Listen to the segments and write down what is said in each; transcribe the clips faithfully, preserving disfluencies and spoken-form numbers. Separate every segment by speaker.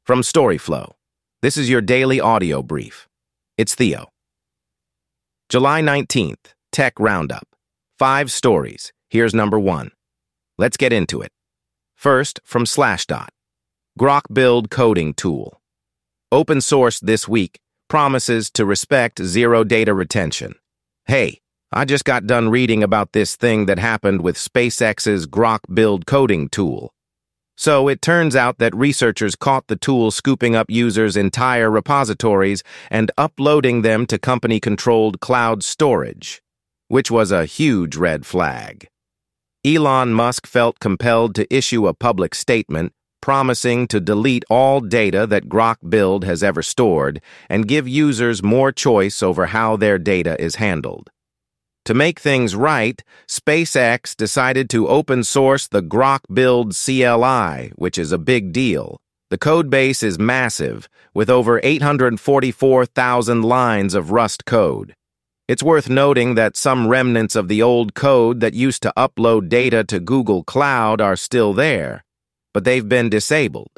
Speaker 1: From Storyflow, this is your daily audio brief. It's Theo. July nineteenth, Tech Roundup. Five stories. Here's number one. Let's get into it. First, from Slashdot. Grok Build coding tool. Open source this week, promises to respect zero data retention. Hey, I just got done reading about this thing that happened with SpaceX's Grok Build coding tool. So it turns out that researchers caught the tool scooping up users' entire repositories and uploading them to company-controlled cloud storage, which was a huge red flag. Elon Musk felt compelled to issue a public statement promising to delete all data that Grok Build has ever stored and give users more choice over how their data is handled. To make things right, SpaceX decided to open source the Grok Build C L I, which is a big deal. The codebase is massive, with over eight hundred forty-four thousand lines of Rust code. It's worth noting that some remnants of the old code that used to upload data to Google Cloud are still there, but they've been disabled.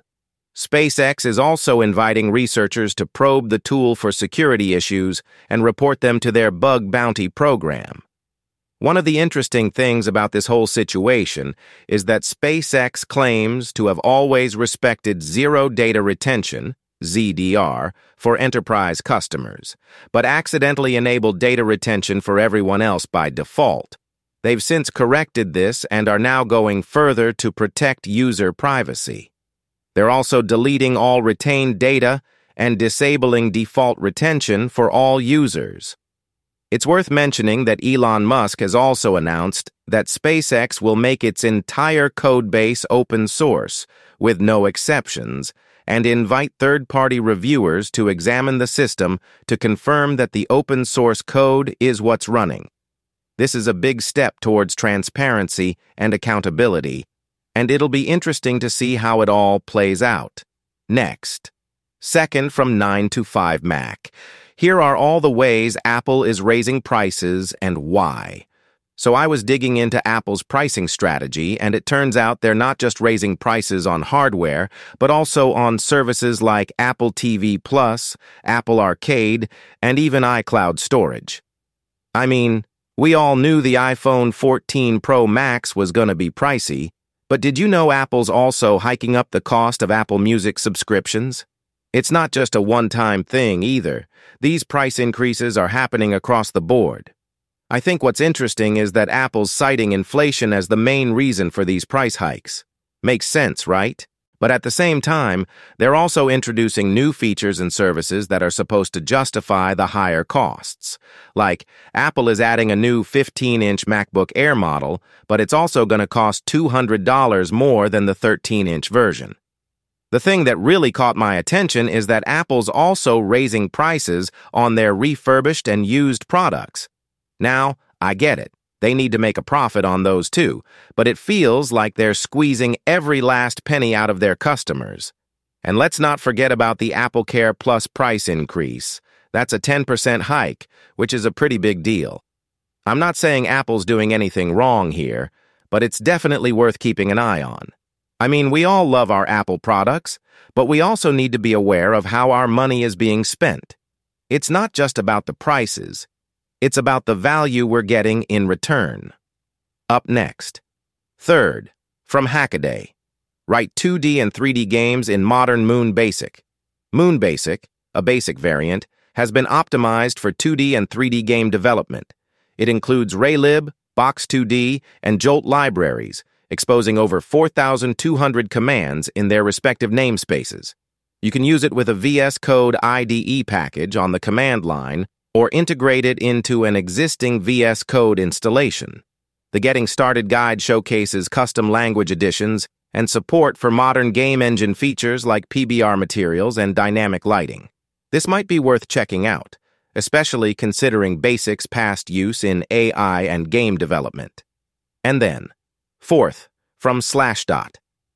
Speaker 1: SpaceX is also inviting researchers to probe the tool for security issues and report them to their bug bounty program. One of the interesting things about this whole situation is that SpaceX claims to have always respected zero data retention, Z D R, for enterprise customers, but accidentally enabled data retention for everyone else by default. They've since corrected this and are now going further to protect user privacy. They're also deleting all retained data and disabling default retention for all users. It's worth mentioning that Elon Musk has also announced that SpaceX will make its entire codebase open source, with no exceptions, and invite third-party reviewers to examine the system to confirm that the open source code is what's running. This is a big step towards transparency and accountability, and it'll be interesting to see how it all plays out. Next. Second, from nine to five Mac. Here are all the ways Apple is raising prices and why. So I was digging into Apple's pricing strategy, and it turns out they're not just raising prices on hardware, but also on services like Apple T V Plus, Apple Arcade, and even iCloud storage. I mean, we all knew the iPhone fourteen Pro Max was gonna be pricey, but did you know Apple's also hiking up the cost of Apple Music subscriptions? It's not just a one-time thing either. These price increases are happening across the board. I think what's interesting is that Apple's citing inflation as the main reason for these price hikes. Makes sense, right? But at the same time, they're also introducing new features and services that are supposed to justify the higher costs. Like, Apple is adding a new fifteen-inch MacBook Air model, but it's also going to cost two hundred dollars more than the thirteen-inch version. The thing that really caught my attention is that Apple's also raising prices on their refurbished and used products. Now, I get it. They need to make a profit on those too, but it feels like they're squeezing every last penny out of their customers. And let's not forget about the AppleCare Plus price increase. That's a ten percent hike, which is a pretty big deal. I'm not saying Apple's doing anything wrong here, but it's definitely worth keeping an eye on. I mean, we all love our Apple products, but we also need to be aware of how our money is being spent. It's not just about the prices. It's about the value we're getting in return. Up next. Third, from Hackaday. Write two D and three D games in modern Moon Basic. Moon Basic, a basic variant, has been optimized for two D and three D game development. It includes Raylib, Box two D, and Jolt libraries, exposing over four thousand two hundred commands in their respective namespaces. You can use it with a V S Code I D E package on the command line or integrate it into an existing V S Code installation. The Getting Started Guide showcases custom language additions and support for modern game engine features like P B R materials and dynamic lighting. This might be worth checking out, especially considering Basic's past use in A I and game development. And then, fourth, from Slashdot.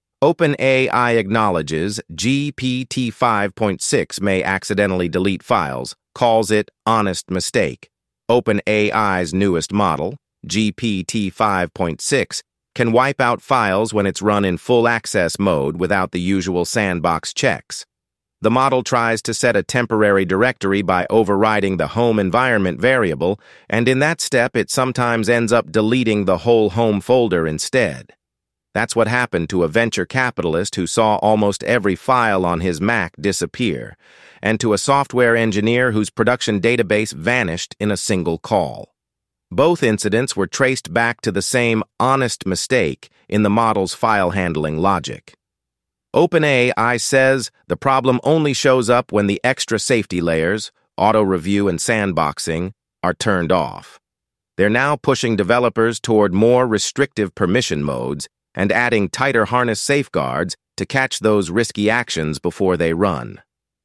Speaker 1: OpenAI acknowledges G P T five point six may accidentally delete files, calls it honest mistake. OpenAI's newest model, G P T five point six, can wipe out files when it's run in full access mode without the usual sandbox checks. the model tries to set a temporary directory by overriding the home environment variable, and in that step it sometimes ends up deleting the whole home folder instead. That's what happened to a venture capitalist who saw almost every file on his Mac disappear, and to a software engineer whose production database vanished in a single call. Both incidents were traced back to the same honest mistake in the model's file handling logic. OpenAI says the problem only shows up when the extra safety layers, auto-review and sandboxing, are turned off. They're now pushing developers toward more restrictive permission modes and adding tighter harness safeguards to catch those risky actions before they run.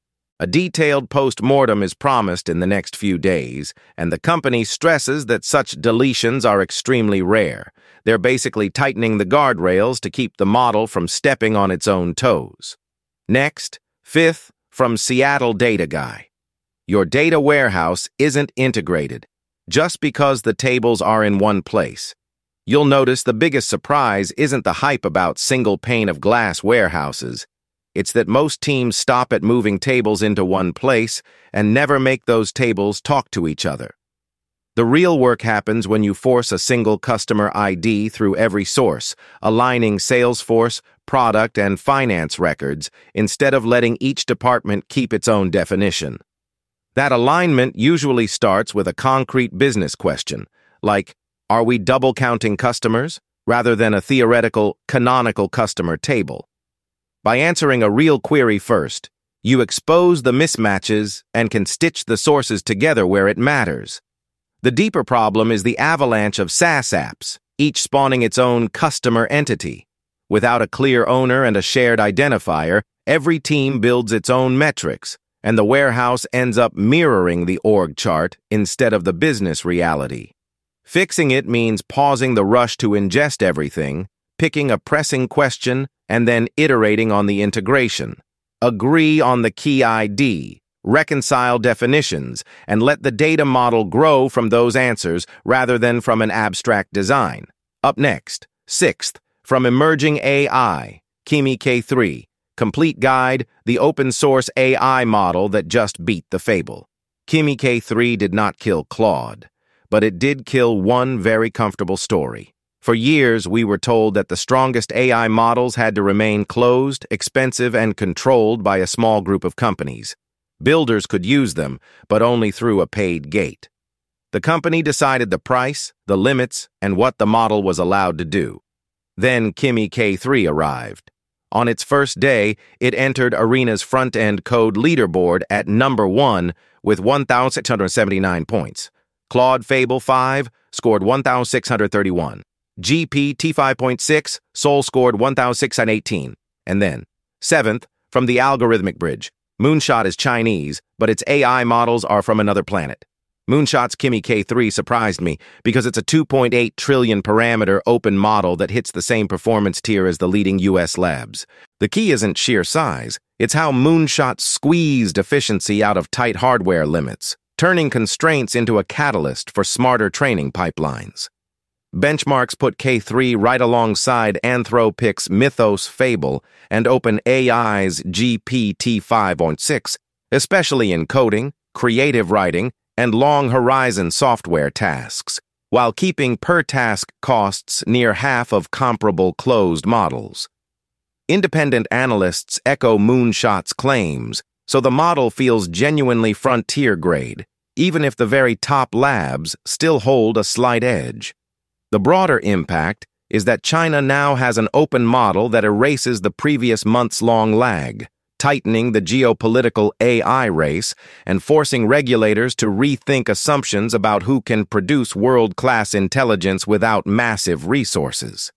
Speaker 1: A detailed post-mortem is promised in the next few days, and the company stresses that such deletions are extremely rare. They're basically tightening the guardrails to keep the model from stepping on its own toes. Next, fifth, from Seattle Data Guy. Your data warehouse isn't integrated, just because the tables are in one place. You'll notice the biggest surprise isn't the hype about single pane of glass warehouses. It's that most teams stop at moving tables into one place and never make those tables talk to each other. The real work happens when you force a single customer I D through every source, aligning Salesforce, product, and finance records, instead of letting each department keep its own definition. That alignment usually starts with a concrete business question, like, are we double-counting customers, rather than a theoretical, canonical customer table? By answering a real query first, you expose the mismatches and can stitch the sources together where it matters. The deeper problem is the avalanche of SaaS apps, each spawning its own customer entity. Without a clear owner and a shared identifier, every team builds its own metrics, and the warehouse ends up mirroring the org chart instead of the business reality. Fixing it means pausing the rush to ingest everything, picking a pressing question, and then iterating on the integration. Agree on the key I D, reconcile definitions, and let the data model grow from those answers rather than from an abstract design. Up next, sixth, from Emerging A I, Kimi K three, Complete Guide, the open-source A I model that just beat the fable. Kimi K three did not kill Claude, but it did kill one very comfortable story. For years, we were told that the strongest A I models had to remain closed, expensive, and controlled by a small group of companies. Builders could use them, but only through a paid gate. The company decided the price, the limits, and what the model was allowed to do. Then Kimi K three arrived. On its first day, it entered Arena's front-end code leaderboard at number one with one thousand six hundred seventy-nine points. Claude Fable five scored one thousand six hundred thirty-one. G P T five point six, Sol scored one thousand six hundred eighteen. And then, seventh, from the Algorithmic Bridge, Moonshot is Chinese, but its A I models are from another planet. Moonshot's Kimi K three surprised me because it's a two point eight trillion parameter open model that hits the same performance tier as the leading U S labs. The key isn't sheer size, it's how Moonshot squeezed efficiency out of tight hardware limits, turning constraints into a catalyst for smarter training pipelines. Benchmarks put K three right alongside Anthropic's Mythos Fable and OpenAI's G P T five point six, especially in coding, creative writing, and long-horizon software tasks, while keeping per-task costs near half of comparable closed models. Independent analysts echo Moonshot's claims, so the model feels genuinely frontier-grade, even if the very top labs still hold a slight edge. The broader impact is that China now has an open model that erases the previous months-long lag, tightening the geopolitical A I race and forcing regulators to rethink assumptions about who can produce world-class intelligence without massive resources.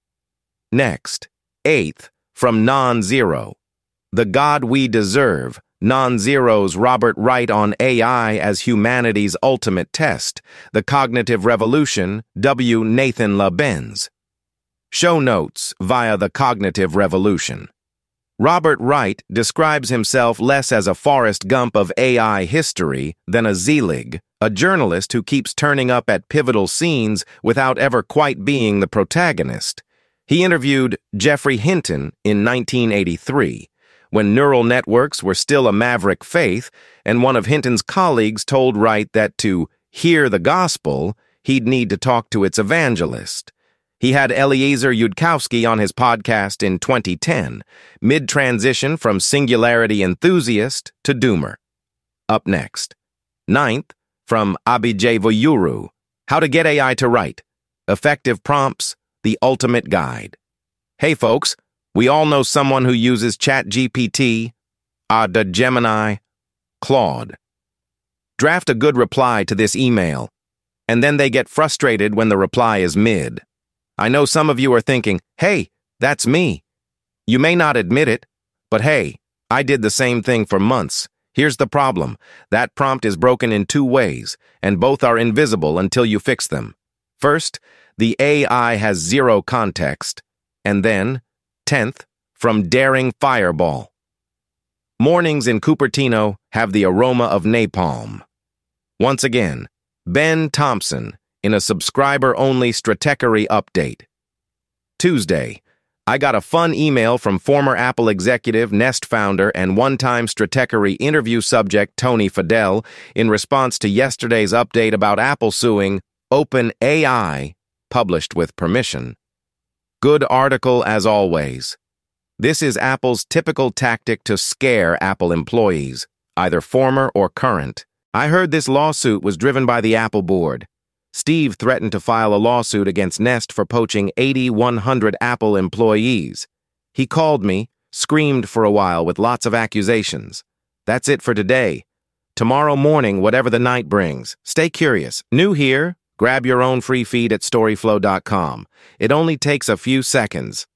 Speaker 1: Next, eighth, from Non-Zero. The God We Deserve, Non-Zero's Robert Wright on A I as humanity's ultimate test, The Cognitive Revolution, W. Nathan LaBenz. Show notes via The Cognitive Revolution. Robert Wright describes himself less as a Forrest Gump of A I history than a Zelig, a journalist who keeps turning up at pivotal scenes without ever quite being the protagonist. He interviewed Geoffrey Hinton in nineteen eighty-three, when neural networks were still a maverick faith, and one of Hinton's colleagues told Wright that to hear the gospel, he'd need to talk to its evangelist. He had Eliezer Yudkowsky on his podcast in twenty ten, mid-transition from singularity enthusiast to doomer. Up next. Ninth, from Abhijay Voyuru, How to Get A I to Write. Effective Prompts, the Ultimate Guide. Hey folks, we all know someone who uses ChatGPT, Ada Gemini, Claude. Draft a good reply to this email, and then they get frustrated when the reply is mid. I know some of you are thinking, hey, that's me. You may not admit it, but hey, I did the same thing for months. Here's the problem. That prompt is broken in two ways, and both are invisible until you fix them. First, the A I has zero context, and then, tenth, from Daring Fireball. Mornings in Cupertino have the aroma of napalm. Once again, Ben Thompson in a subscriber-only Stratechery update. Tuesday, I got a fun email from former Apple executive, Nest founder, and one-time Stratechery interview subject Tony Fadell in response to yesterday's update about Apple suing OpenAI, published with permission. Good article as always. This is Apple's typical tactic to scare Apple employees, either former or current. I heard this lawsuit was driven by the Apple board. Steve threatened to file a lawsuit against Nest for poaching eight thousand one hundred Apple employees. He called me, screamed for a while with lots of accusations. That's it for today. Tomorrow morning, whatever the night brings. Stay curious. New here? Grab your own free feed at storyflow dot com. It only takes a few seconds.